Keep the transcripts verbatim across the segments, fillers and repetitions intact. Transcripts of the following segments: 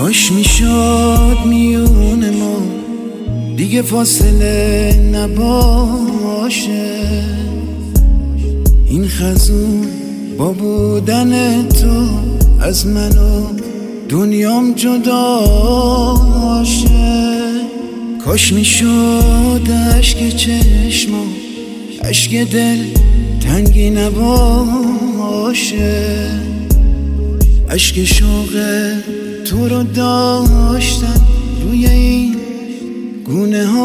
کاش میشد میون ما دیگه فاصله نباشه، این خزون با بودن تو از من و دنیام جداشه. کاش میشد اشک چشما اشک دل تنگی نباشه، اشک شوق تو رو داشتن روی این گونه ها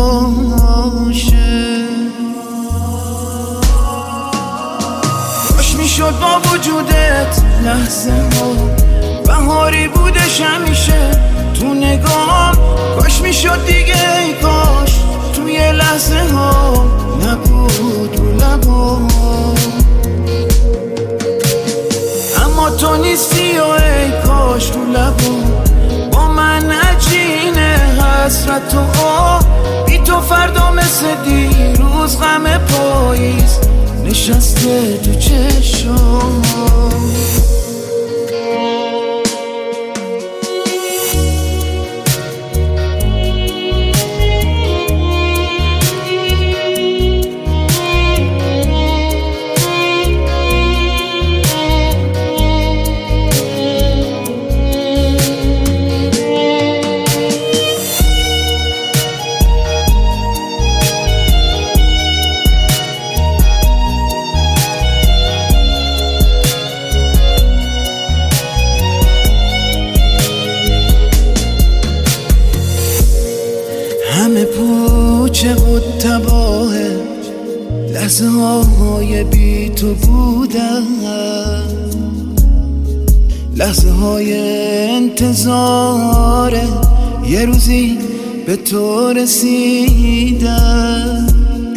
باشه. کاش میشد با وجودت لحظه ها بهاری بودش همیشه تو نگام، کاش میشد دیگه ای کاش توی لحظه ها نبود رو لبا، اما تو نیستی و ای کاش رو لبا با من عجینه حسرت و آه، بی تو فردا مثل دیروز غم پاییز نشسته تو چشم. همه پوچه و تباهه لحظه های بی تو بودن، لحظه های انتظاره یه روزی به تو رسیدن.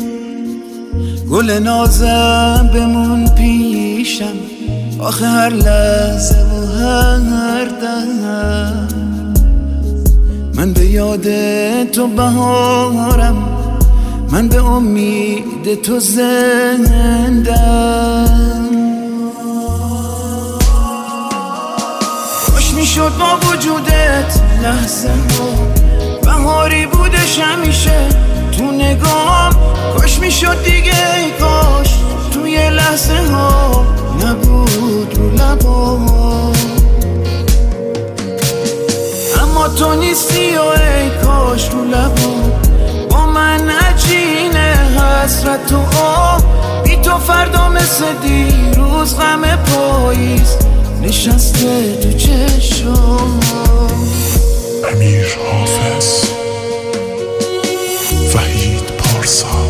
گل نازم بمون پیشم آخه هر لحظه و هر دم، من به یاد تو بهارم، من به امید تو زندم. کاش میشد با وجودت لحظه ها بهاری بودش همیشه تو نگام، کاش میشد دیگه ای کاش توی لحظه ها نبود رو لبا، اما تو نیستی و ای کاش رو لبا با من عجینه حسرت و آه، بی تو فردا مثل دیروز غم پاییز نشسته تو چشم. امیر حافظ، وحید پارسا.